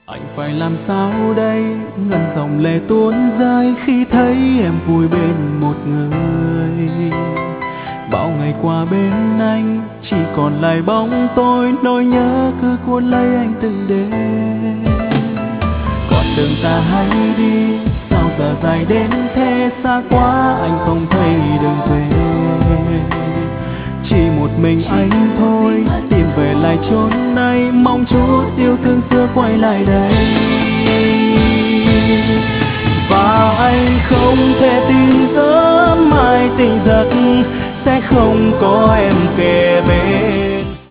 Anh phải làm sao đây, ngần dòng lệ tuôn rơi khi thấy em vui bên một người. Bao ngày qua bên anh chỉ còn lại bóng tôi, nỗi nhớ cứ cuốn lấy anh từng đêm. Con đường ta hãy đi, sao giờ dài đến thế, xa quá anh không thấy đường về. Chỉ một mình anh thôi, tìm về lại chốn này, mong chút yêu thương xưa quay lại đây. Và anh không thể tin sớm mai tỉnh giấc sẽ không có em kề